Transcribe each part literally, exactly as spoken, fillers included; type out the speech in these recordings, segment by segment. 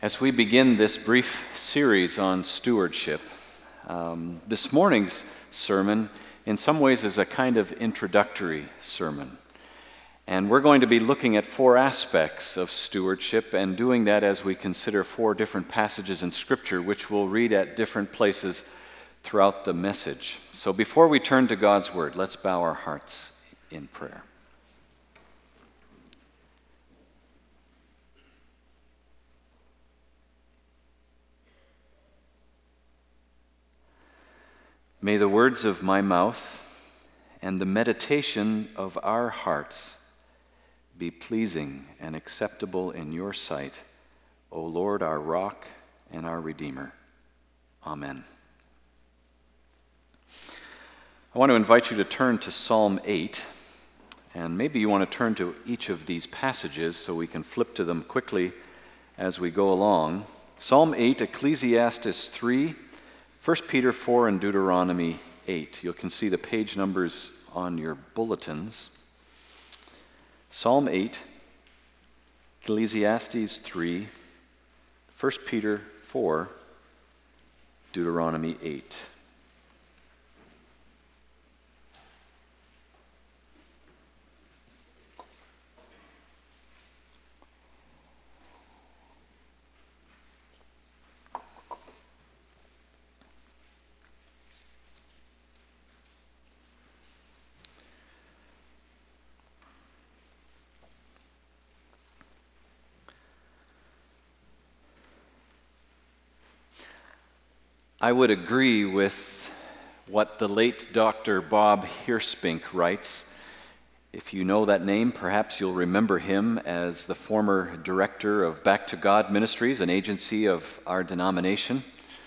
As we begin this brief series on stewardship, um, this morning's sermon in some ways is a kind of introductory sermon. And we're going to be looking at four aspects of stewardship and doing that as we consider four different passages in Scripture, which we'll read at different places throughout the message. So before we turn to God's Word, let's bow our hearts in prayer. May the words of my mouth and the meditation of our hearts be pleasing and acceptable in your sight, O Lord, our rock and our Redeemer. Amen. I want to invite you to turn to Psalm eight, and maybe you want to turn to each of these passages so we can flip to them quickly as we go along. Psalm eight, Ecclesiastes three, First Peter four, and Deuteronomy eight. You can see the page numbers on your bulletins. Psalm eight, Ecclesiastes three, First Peter four, Deuteronomy eight. I would agree with what the late Doctor Bob Hirspink writes. If you know that name, perhaps you'll remember him as the former director of Back to God Ministries, an agency of our denomination.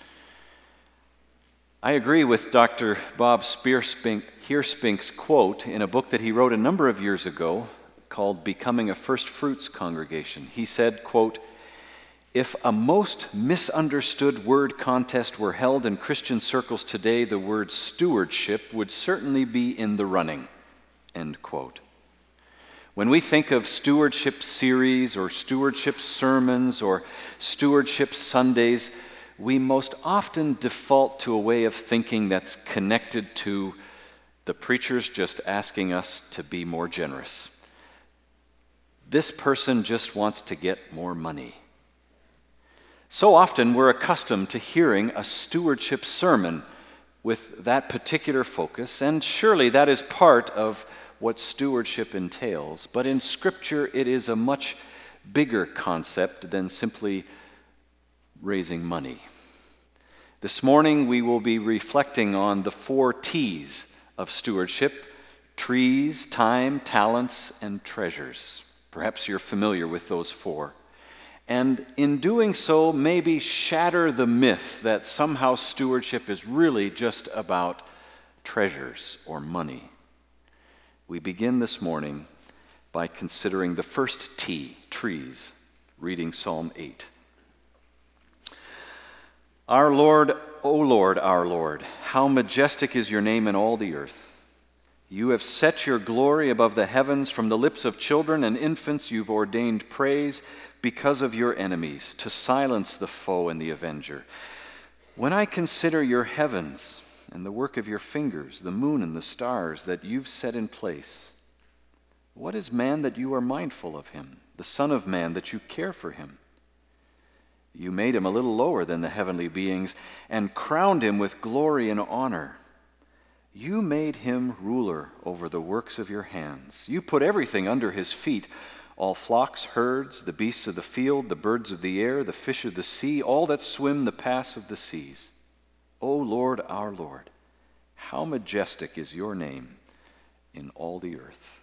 I agree with Doctor Bob Spearspink, Hirspink's quote in a book that he wrote a number of years ago called Becoming a First Fruits Congregation. He said, quote, "If a most misunderstood word contest were held in Christian circles today, the word stewardship would certainly be in the running." End quote. When we think of stewardship series or stewardship sermons or stewardship Sundays, we most often default to a way of thinking that's connected to the preachers just asking us to be more generous. This person just wants to get more money. So often we're accustomed to hearing a stewardship sermon with that particular focus, and surely that is part of what stewardship entails. But in Scripture, it is a much bigger concept than simply raising money. This morning we will be reflecting on the four T's of stewardship: trees, time, talents, and treasures. Perhaps you're familiar with those four. And in doing so, maybe shatter the myth that somehow stewardship is really just about treasures or money. We begin this morning by considering the first T, trees, reading Psalm eight. Our Lord, O Lord, our Lord, how majestic is your name in all the earth. You have set your glory above the heavens. From the lips of children and infants you've ordained praise because of your enemies, to silence the foe and the avenger. When I consider your heavens and the work of your fingers, the moon and the stars that you've set in place, what is man that you are mindful of him, the son of man that you care for him? You made him a little lower than the heavenly beings and crowned him with glory and honor. You made him ruler over the works of your hands. You put everything under his feet, all flocks, herds, the beasts of the field, the birds of the air, the fish of the sea, all that swim the paths of the seas. O Lord, our Lord, how majestic is your name in all the earth.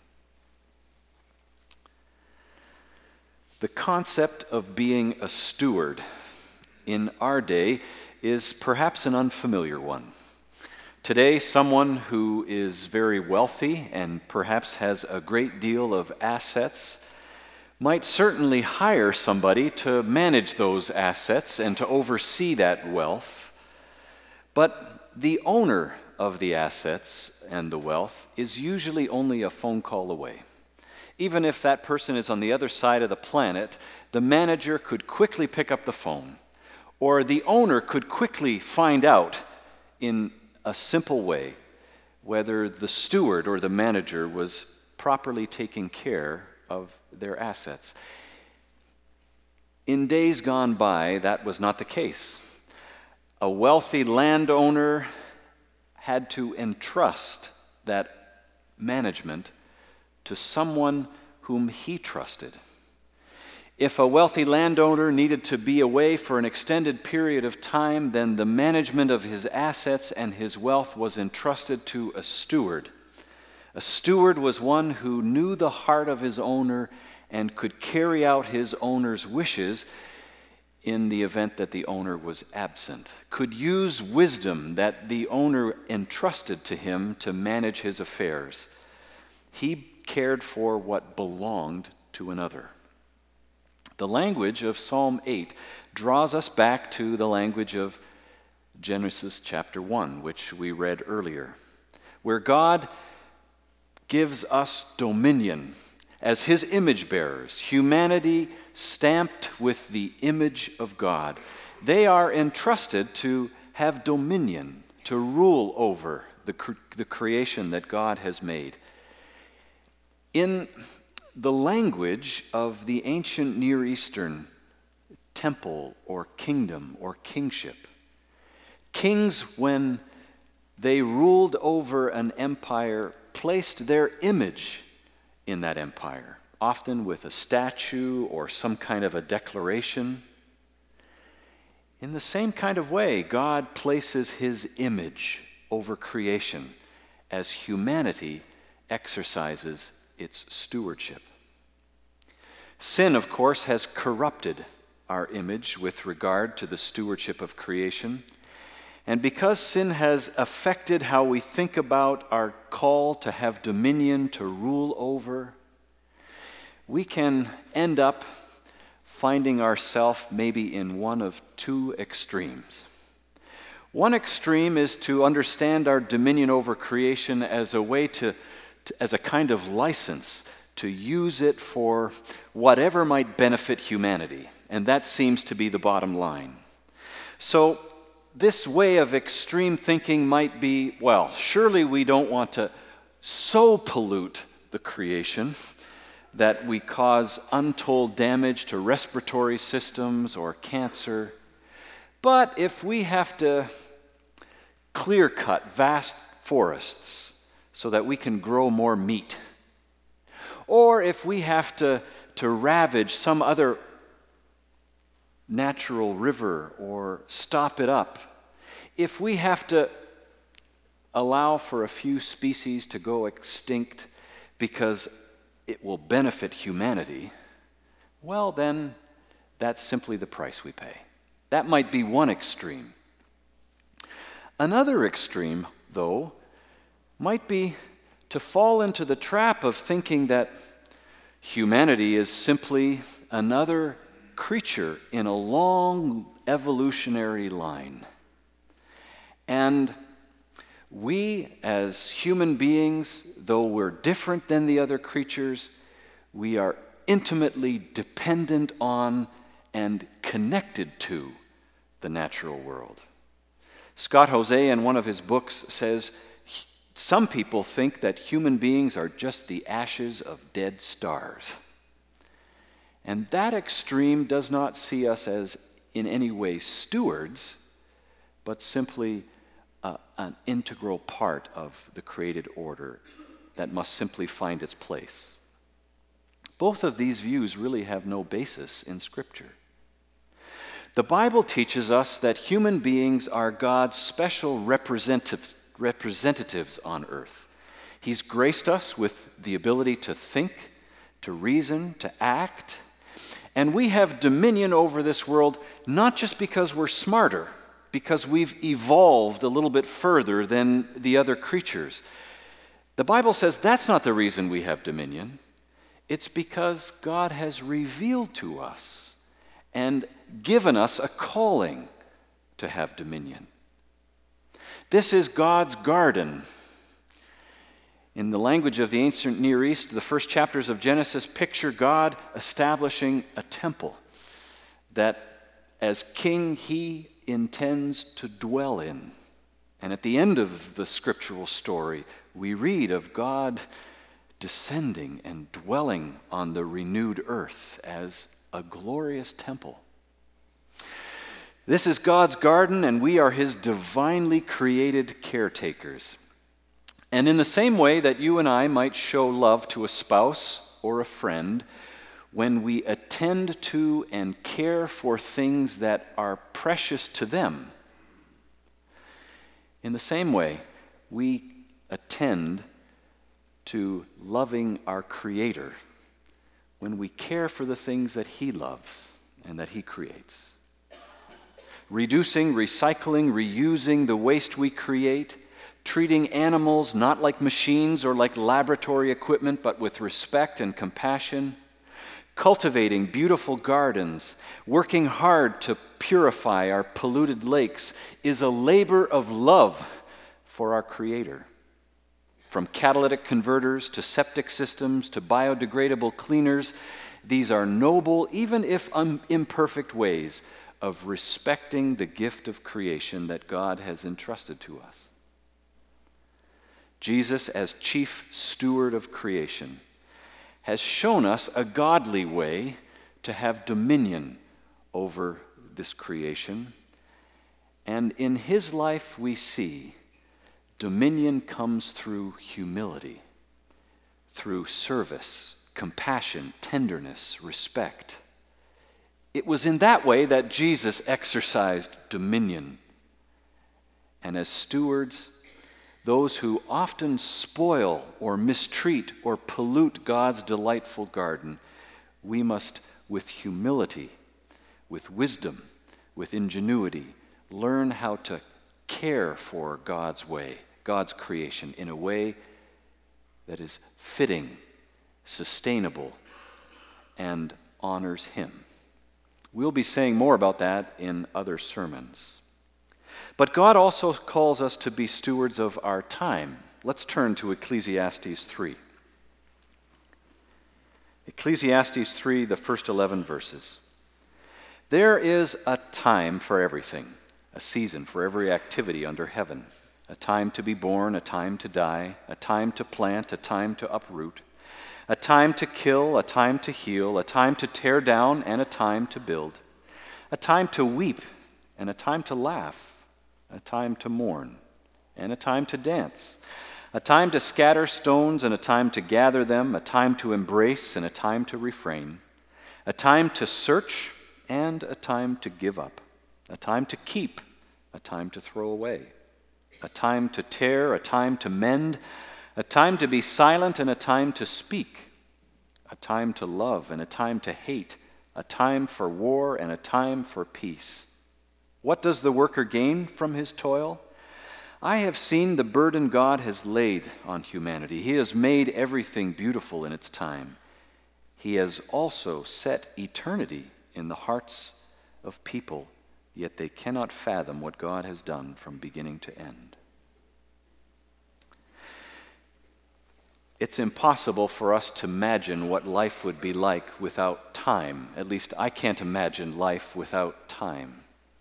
The concept of being a steward in our day is perhaps an unfamiliar one. Today, someone who is very wealthy and perhaps has a great deal of assets might certainly hire somebody to manage those assets and to oversee that wealth. But the owner of the assets and the wealth is usually only a phone call away. Even if that person is on the other side of the planet, the manager could quickly pick up the phone, or the owner could quickly find out in a simple way whether the steward or the manager was properly taking care of their assets. In days gone by, that was not the case. A wealthy landowner had to entrust that management to someone whom he trusted. If a wealthy landowner needed to be away for an extended period of time, then the management of his assets and his wealth was entrusted to a steward. A steward was one who knew the heart of his owner and could carry out his owner's wishes in the event that the owner was absent, could use wisdom that the owner entrusted to him to manage his affairs. He cared for what belonged to another. The language of Psalm eight draws us back to the language of Genesis chapter one, which we read earlier, where God gives us dominion as his image bearers, humanity stamped with the image of God. They are entrusted to have dominion, to rule over the, cre- the creation that God has made. In the language of the ancient Near Eastern temple or kingdom or kingship, kings, when they ruled over an empire, placed their image in that empire, often with a statue or some kind of a declaration. In the same kind of way, God places his image over creation as humanity exercises its stewardship. Sin, of course, has corrupted our image with regard to the stewardship of creation. And because sin has affected how we think about our call to have dominion, to rule over, we can end up finding ourselves maybe in one of two extremes. One extreme is to understand our dominion over creation as a way to, to as a kind of license to use it for whatever might benefit humanity. And that seems to be the bottom line. So this way of extreme thinking might be, well, surely we don't want to so pollute the creation that we cause untold damage to respiratory systems or cancer. But if we have to clear cut vast forests so that we can grow more meat, or if we have to, to ravage some other natural river or stop it up, if we have to allow for a few species to go extinct because it will benefit humanity, well then, that's simply the price we pay. That might be one extreme. Another extreme, though, might be to fall into the trap of thinking that humanity is simply another creature in a long evolutionary line. And we, as human beings, though we're different than the other creatures, we are intimately dependent on and connected to the natural world. Scott Jose, in one of his books, says some people think that human beings are just the ashes of dead stars. And that extreme does not see us as in any way stewards, but simply uh, an integral part of the created order that must simply find its place. Both of these views really have no basis in Scripture. The Bible teaches us that human beings are God's special representatives, representatives on earth. He's graced us with the ability to think, to reason, to act, and we have dominion over this world not just because we're smarter, because we've evolved a little bit further than the other creatures. The Bible says that's not the reason we have dominion. It's because God has revealed to us and given us a calling to have dominion. This is God's garden. In the language of the ancient Near East, the first chapters of Genesis picture God establishing a temple that as king he intends to dwell in. And at the end of the scriptural story, we read of God descending and dwelling on the renewed earth as a glorious temple. This is God's garden, and we are his divinely created caretakers. And in the same way that you and I might show love to a spouse or a friend, when we attend to and care for things that are precious to them, in the same way, we attend to loving our Creator when we care for the things that he loves and that he creates. Reducing, recycling, reusing the waste we create, treating animals not like machines or like laboratory equipment, but with respect and compassion, cultivating beautiful gardens, working hard to purify our polluted lakes is a labor of love for our Creator. From catalytic converters to septic systems to biodegradable cleaners, these are noble, even if un- imperfect ways of respecting the gift of creation that God has entrusted to us. Jesus, as chief steward of creation, has shown us a godly way to have dominion over this creation. And in his life we see dominion comes through humility, through service, compassion, tenderness, respect. It was in that way that Jesus exercised dominion. And as stewards, those who often spoil or mistreat or pollute God's delightful garden, we must, with humility, with wisdom, with ingenuity, learn how to care for God's way, God's creation, in a way that is fitting, sustainable, and honors him. We'll be saying more about that in other sermons. But God also calls us to be stewards of our time. Let's turn to Ecclesiastes three. Ecclesiastes three, the first eleven verses. There is a time for everything, a season for every activity under heaven, a time to be born, a time to die, a time to plant, a time to uproot, a time to kill, a time to heal, a time to tear down, and a time to build, a time to weep, and a time to laugh, a time to mourn, and a time to dance, a time to scatter stones and a time to gather them, a time to embrace and a time to refrain, a time to search and a time to give up, a time to keep, a time to throw away, a time to tear, a time to mend, a time to be silent and a time to speak, a time to love and a time to hate, a time for war and a time for peace. What does the worker gain from his toil? I have seen the burden God has laid on humanity. He has made everything beautiful in its time. He has also set eternity in the hearts of people, yet they cannot fathom what God has done from beginning to end. It's impossible for us to imagine what life would be like without time. At least I can't imagine life without time.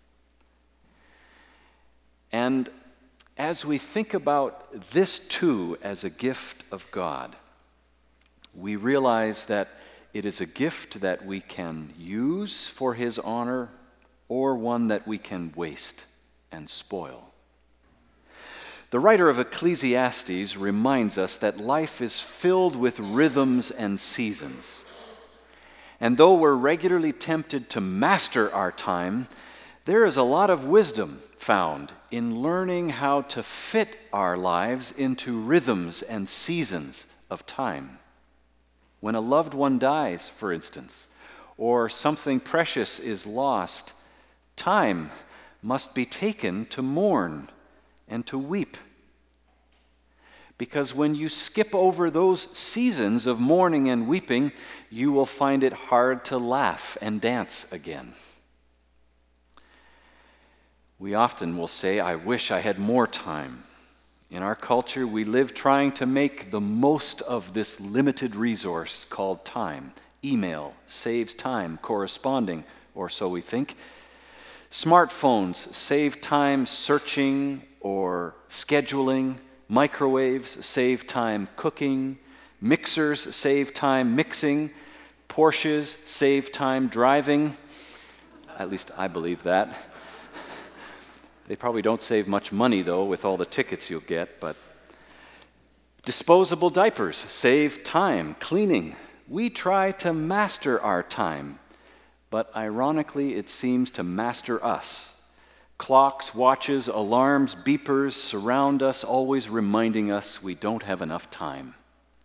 And as we think about this too as a gift of God, we realize that it is a gift that we can use for his honor or one that we can waste and spoil. The writer of Ecclesiastes reminds us that life is filled with rhythms and seasons. And though we're regularly tempted to master our time, there is a lot of wisdom found in learning how to fit our lives into rhythms and seasons of time. When a loved one dies, for instance, or something precious is lost, time must be taken to mourn and to weep. Because when you skip over those seasons of mourning and weeping, you will find it hard to laugh and dance again. We often will say, I wish I had more time. In our culture, we live trying to make the most of this limited resource called time. Email saves time corresponding, or so we think. Smartphones save time searching or scheduling. Microwaves save time cooking. Mixers save time mixing. Porsches save time driving. At least I believe that. They probably don't save much money, though, with all the tickets you'll get, but disposable diapers save time cleaning. We try to master our time, but ironically, it seems to master us. Clocks, watches, alarms, beepers surround us, always reminding us we don't have enough time.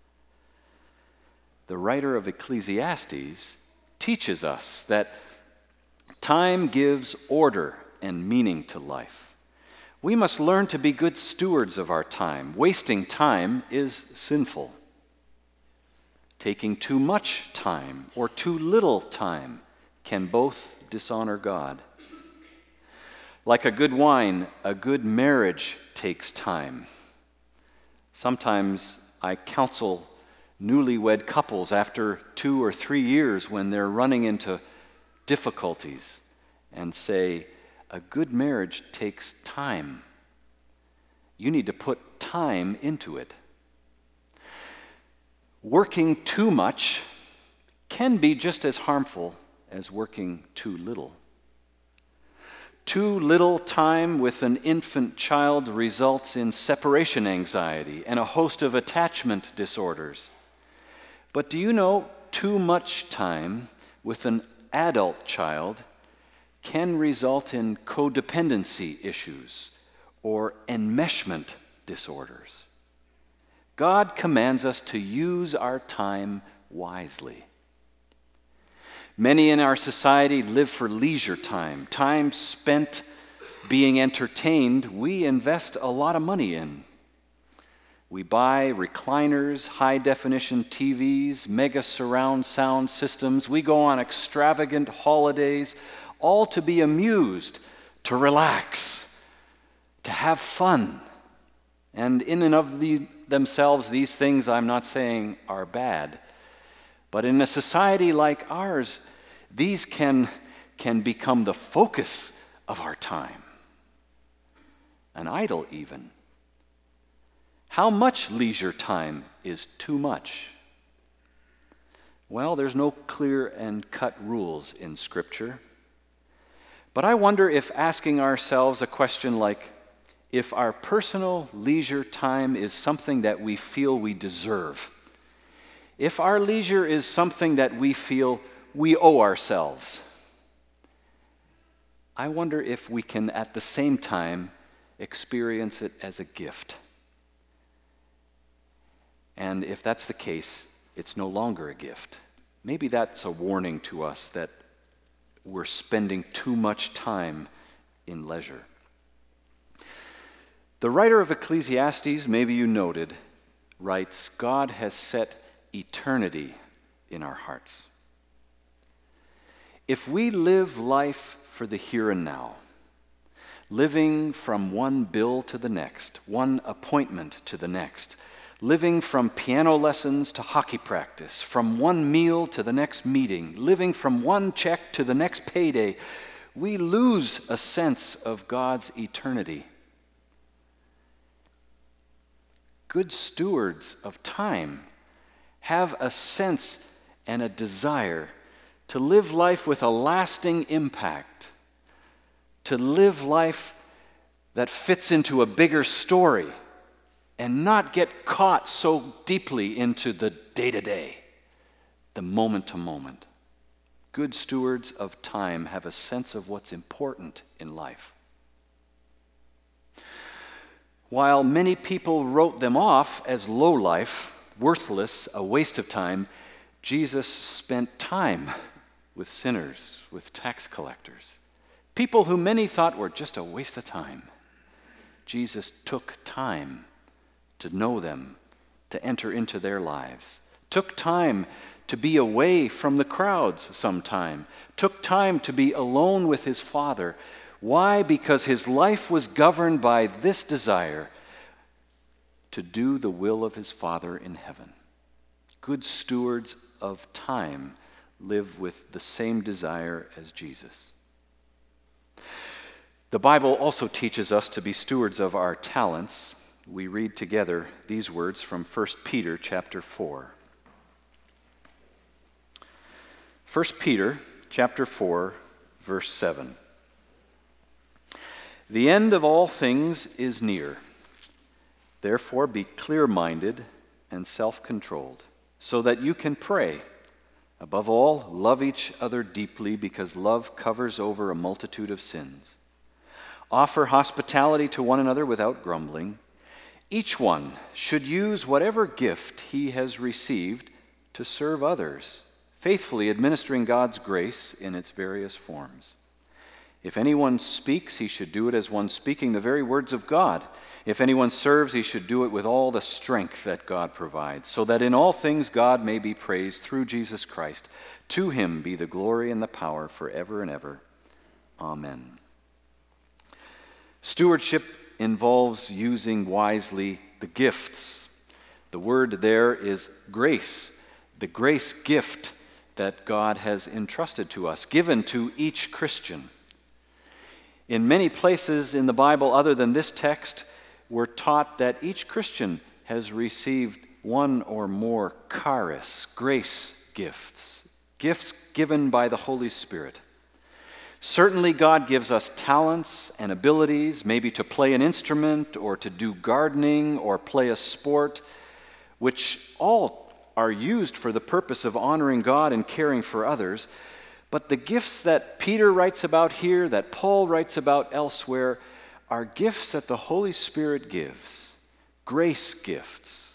The writer of Ecclesiastes teaches us that time gives order and meaning to life. We must learn to be good stewards of our time. Wasting time is sinful. Taking too much time or too little time can both dishonor God. Like a good wine, a good marriage takes time. Sometimes I counsel newlywed couples after two or three years when they're running into difficulties and say, a good marriage takes time. You need to put time into it. Working too much can be just as harmful as working too little. Too little time with an infant child results in separation anxiety and a host of attachment disorders. But do you know too much time with an adult child can result in codependency issues or enmeshment disorders? God commands us to use our time wisely. Many in our society live for leisure time, time spent being entertained we invest a lot of money in. We buy recliners, high-definition T Vs, mega surround sound systems. We go on extravagant holidays, all to be amused, to relax, to have fun. And in and of the, themselves, these things I'm not saying are bad. But in a society like ours, these can, can become the focus of our time. An idol even. How much leisure time is too much? Well, there's no clear and cut rules in Scripture. But I wonder if asking ourselves a question like, if our personal leisure time is something that we feel we deserve, if our leisure is something that we feel we owe ourselves, I wonder if we can at the same time experience it as a gift. And if that's the case, it's no longer a gift. Maybe that's a warning to us that we're spending too much time in leisure. The writer of Ecclesiastes, maybe you noted, writes, God has set eternity in our hearts. If we live life for the here and now, living from one bill to the next, one appointment to the next, living from piano lessons to hockey practice, from one meal to the next meeting, living from one check to the next payday, we lose a sense of God's eternity. Good stewards of time have a sense and a desire to live life with a lasting impact, to live life that fits into a bigger story, and not get caught so deeply into the day-to-day, the moment-to-moment. Good stewards of time have a sense of what's important in life. While many people wrote them off as low life, worthless, a waste of time, Jesus spent time with sinners, with tax collectors, people who many thought were just a waste of time. Jesus took time to know them, to enter into their lives, took time to be away from the crowds sometime, took time to be alone with his Father. Why? Because his life was governed by this desire. to do the will of his Father in heaven. Good stewards of time live with the same desire as Jesus. The Bible also teaches us to be stewards of our talents. We read together these words from First Peter chapter four. First Peter chapter four, verse seven. The end of all things is near. Therefore be clear-minded and self-controlled, so that you can pray. Above all, love each other deeply, because love covers over a multitude of sins. Offer hospitality to one another without grumbling. Each one should use whatever gift he has received to serve others, faithfully administering God's grace in its various forms. If anyone speaks, he should do it as one speaking the very words of God. If anyone serves, he should do it with all the strength that God provides, so that in all things God may be praised through Jesus Christ. To him be the glory and the power forever and ever. Amen. Stewardship involves using wisely the gifts. The word there is grace, the grace gift that God has entrusted to us, given to each Christian. In many places in the Bible, other than this text, we're taught that each Christian has received one or more charis, grace gifts, gifts given by the Holy Spirit. Certainly God gives us talents and abilities, maybe to play an instrument or to do gardening or play a sport, which all are used for the purpose of honoring God and caring for others. But the gifts that Peter writes about here, that Paul writes about elsewhere, are gifts that the Holy Spirit gives, grace gifts.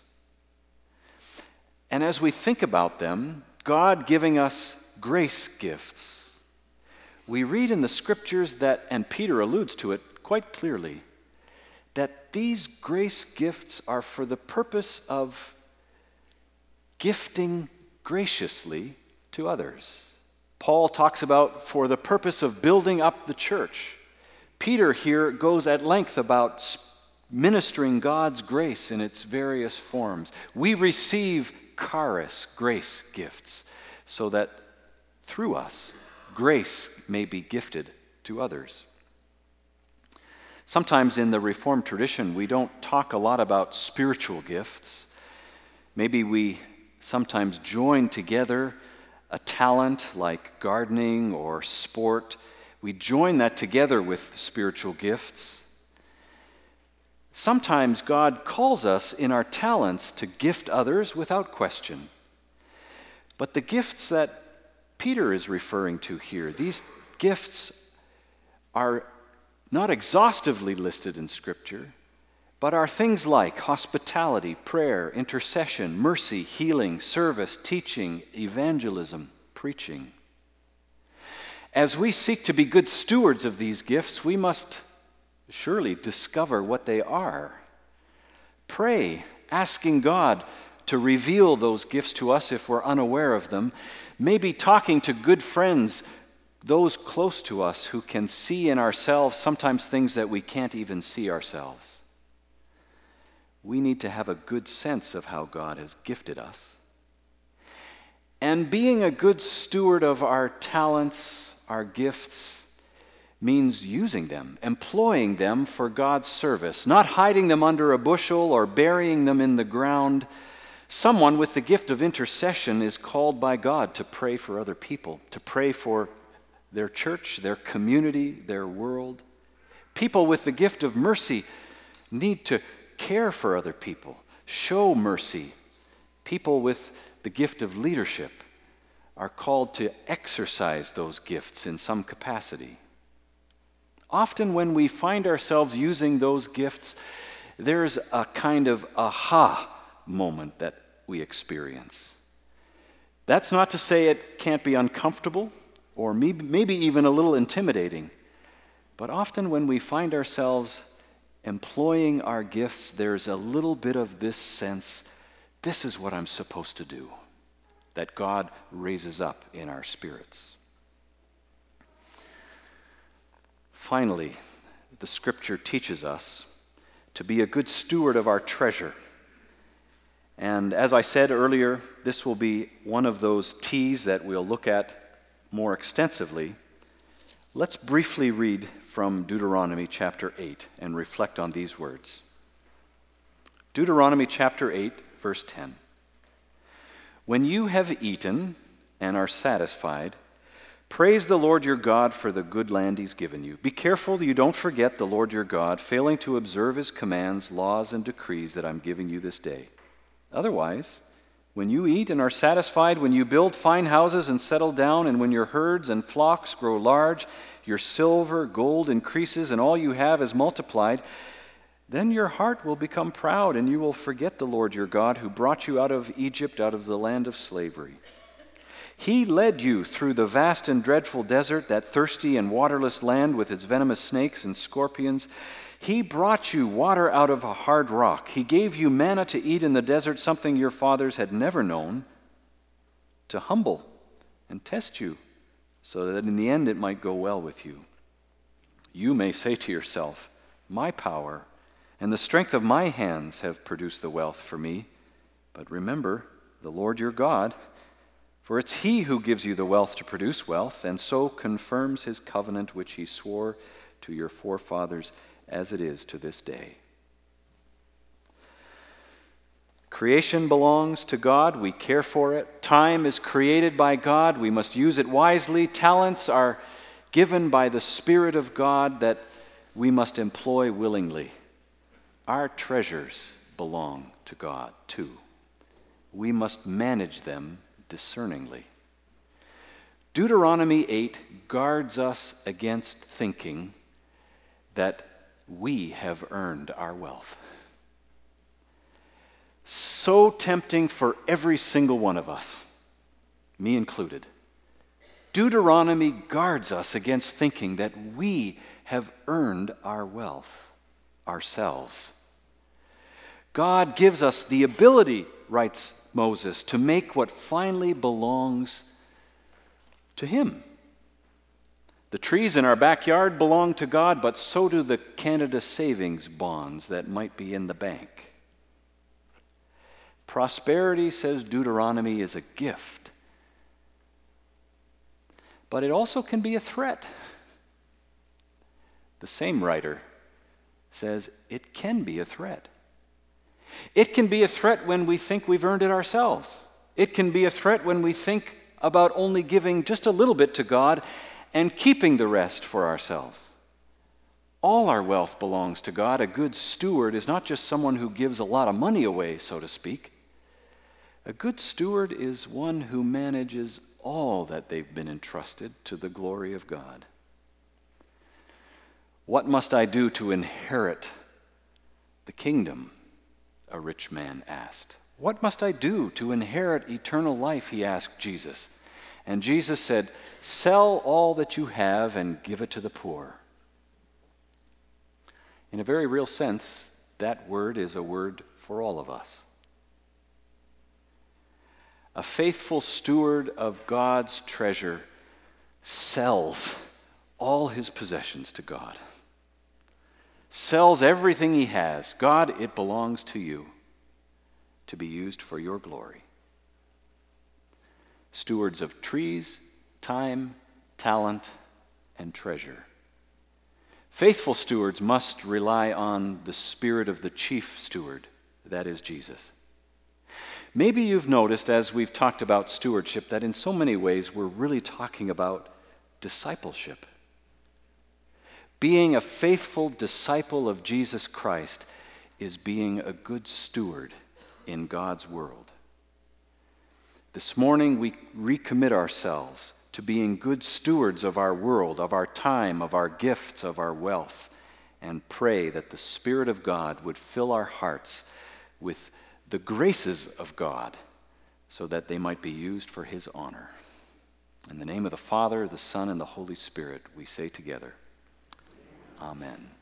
And as we think about them, God giving us grace gifts, we read in the Scriptures that, and Peter alludes to it quite clearly, that these grace gifts are for the purpose of gifting graciously to others. Paul talks about for the purpose of building up the church. Peter here goes at length about ministering God's grace in its various forms. We receive charis, grace gifts, so that through us, grace may be gifted to others. Sometimes in the Reformed tradition, we don't talk a lot about spiritual gifts. Maybe we sometimes join together a talent like gardening or sport. We join that together with spiritual gifts. Sometimes God calls us in our talents to gift others without question. But the gifts that Peter is referring to here, these gifts are not exhaustively listed in Scripture, but are things like hospitality, prayer, intercession, mercy, healing, service, teaching, evangelism, preaching. As we seek to be good stewards of these gifts, we must surely discover what they are. Pray, asking God to reveal those gifts to us if we're unaware of them. Maybe talking to good friends, those close to us who can see in ourselves sometimes things that we can't even see ourselves. We need to have a good sense of how God has gifted us. And being a good steward of our talents, our gifts, means using them, employing them for God's service, not hiding them under a bushel or burying them in the ground. Someone with the gift of intercession is called by God to pray for other people, to pray for their church, their community, their world. People with the gift of mercy need to care for other people, show mercy. People with the gift of leadership are called to exercise those gifts in some capacity. Often when we find ourselves using those gifts, there's a kind of aha moment that we experience. That's not to say it can't be uncomfortable or maybe, maybe even a little intimidating, but often when we find ourselves employing our gifts, there's a little bit of this sense, this is what I'm supposed to do, that God raises up in our spirits. Finally, the Scripture teaches us to be a good steward of our treasure. And as I said earlier, this will be one of those T's that we'll look at more extensively. Let's briefly read from Deuteronomy chapter eight and reflect on these words. Deuteronomy chapter eight, verse ten. When you have eaten and are satisfied, praise the Lord your God for the good land he's given you. Be careful that you don't forget the Lord your God, failing to observe his commands, laws, and decrees that I'm giving you this day. Otherwise, when you eat and are satisfied, when you build fine houses and settle down, and when your herds and flocks grow large, your silver, gold increases, and all you have is multiplied, then your heart will become proud, and you will forget the Lord your God, who brought you out of Egypt, out of the land of slavery. He led you through the vast and dreadful desert, that thirsty and waterless land with its venomous snakes and scorpions. He brought you water out of a hard rock. He gave you manna to eat in the desert, something your fathers had never known, to humble and test you, so that in the end it might go well with you. You may say to yourself, my power and the strength of my hands have produced the wealth for me. But remember the Lord your God, for it's he who gives you the wealth to produce wealth, and so confirms his covenant which he swore to your forefathers, as it is to this day. Creation belongs to God. We care for it. Time is created by God. We must use it wisely. Talents are given by the Spirit of God that we must employ willingly. Our treasures belong to God, too. We must manage them discerningly. Deuteronomy eight guards us against thinking that we have earned our wealth. So tempting for every single one of us, me included. Deuteronomy guards us against thinking that we have earned our wealth ourselves. God gives us the ability, writes Moses, to make what finally belongs to him. The trees in our backyard belong to God, but so do the Canada savings bonds that might be in the bank. Prosperity, says Deuteronomy, is a gift. But it also can be a threat. The same writer says it can be a threat. It can be a threat when we think we've earned it ourselves. It can be a threat when we think about only giving just a little bit to God and keeping the rest for ourselves. All our wealth belongs to God. A good steward is not just someone who gives a lot of money away, so to speak. A good steward is one who manages all that they've been entrusted to the glory of God. What must I do to inherit the kingdom? A rich man asked. What must I do to inherit eternal life? He asked Jesus. And Jesus said, sell all that you have and give it to the poor. In a very real sense, that word is a word for all of us. A faithful steward of God's treasure sells all his possessions to God. Sells everything he has. God, it belongs to you to be used for your glory. Stewards of trees, time, talent, and treasure. Faithful stewards must rely on the spirit of the chief steward, that is Jesus. Maybe you've noticed as we've talked about stewardship that in so many ways we're really talking about discipleship. Being a faithful disciple of Jesus Christ is being a good steward in God's world. This morning we recommit ourselves to being good stewards of our world, of our time, of our gifts, of our wealth, and pray that the Spirit of God would fill our hearts with the graces of God so that they might be used for his honor. In the name of the Father, the Son, and the Holy Spirit, we say together, Amen.